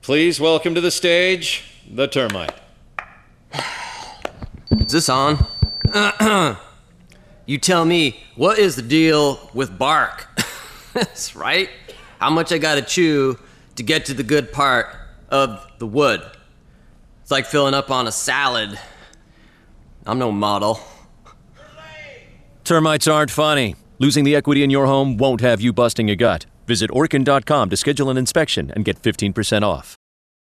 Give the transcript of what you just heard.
Please welcome to the stage, the termite. Is this on? You tell me, what is the deal with bark? That's right. How much I gotta chew to get to the good part of the wood. It's like filling up on a salad. I'm no model. Termites aren't funny. Losing the equity in your home won't have you busting your gut. Visit Orkin.com to schedule an inspection and get 15% off.